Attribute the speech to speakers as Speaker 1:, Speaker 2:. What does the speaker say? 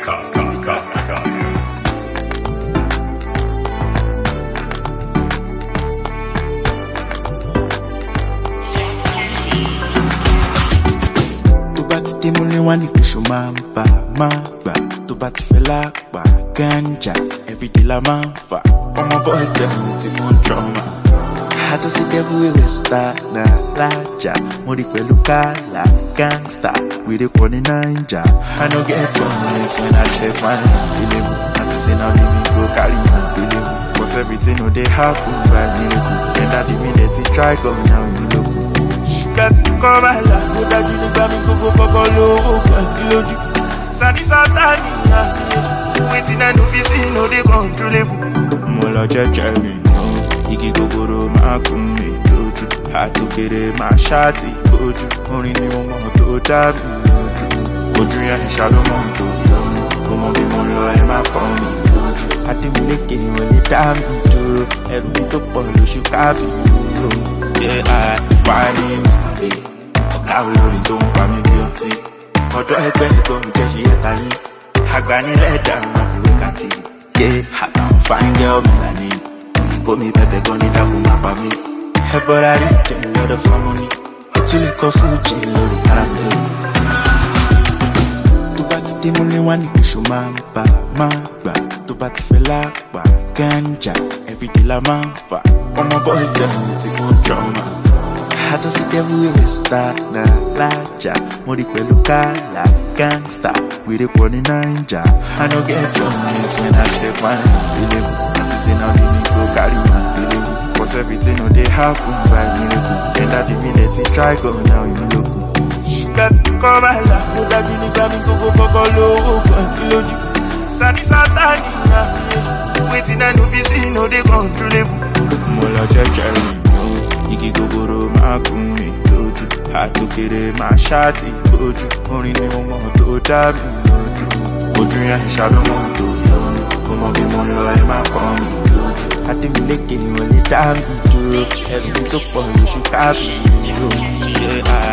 Speaker 1: Tí mo lè wá ní kìsù máa ń bà máa gbà tó bá ti fẹ́ lápá ganja everyday la máa ń fà ọmọ boys dem tí mo ń trauma àdọ́sí devil wey star na lájà mo rí pẹ̀lú kálá gangsta wèrè pọ̀ ní naija I no get promise when I check my feeling as I say now leave me go carry my feeling cause everything no dey happen by miracle and that the minute he try come now you know. Láti kọ́ máa là ó dájú nígbà mi gbogbo kọ́kọ́ lówó pẹ̀lú lójú. Sani Sátánì àbíyèsí, wetin I no fit see no dey controllable. Mo lọ jẹ́jẹ́ mi náà, igi gogoro máa kún mi lójú. Àtòkèrè máa ṣáàtì ojú, orin ni mo mọ̀ tó dá mi lójú. Ojú yẹn ìṣàlómọ̀ tó lọ́rùn, mo mọ bí mo lọ ẹ máa kọ́ mi lójú. Adémúlékè wọn lè dá mi dúró, ẹrù mi tó pọ̀ lóṣù káfí dúró. Yeah, why Mr. B? Ọ̀gá olórin tó ń pa mí bí ọtí. Ọ̀dọ́ ẹgbẹ́ nìkan ń jẹ́ fi ẹ̀ta yín. Agbanilẹ́dà máa fi wé káàkiri. Àtàwọn fine girl Melanie. Òyìnbó mi bẹ̀bẹ̀ gan ní dákun máa pa mí. Ẹ̀bọ̀ra rí jẹ́ lọ́dọ̀ fọ́mọ́ ní. Ó tún lè kọ́ fújì lórí ara mi. Tó bá ti dé múlé wá ní kìsù máa ń bà máa gbà. Tó bá ti fẹ́ lápá ganja everyday la máa ń fà. Ọmọ boys dem tí mo ń trauma àdọ́sí devil wey star na lájà mo rí pẹ̀lú kálá gangsta wèrè pọ̀ ní naija I no get promise when I check my feeling as I say now leave me go carry my feeling cause everything no dey happen by miracle and that the minute he try go now you know. Ṣùgbọ́n tí kọ́ máa là ó dájú nígbà mi gbogbo kọ́kọ́ lówó pẹ̀lú lójú. Sani Sátánì àbíyèsí, wetin I no fit see no dey controllable. Mo lọ jẹ́jẹ́ mi náà, igi gogoro máa kún mi lójú. Àtòkèrè máa ṣáàtì ojú, orin ni mo mọ̀ tó dá mi lójú. Ojú yẹn ìṣàlómọ̀ tó lọ́rùn, mo mọ bí mo lọ ẹ máa kọ́ mi lójú. Adémúlékè wọn lè dá mi dúró, ẹrù mi tó pọ̀ lóṣù káfí dúró.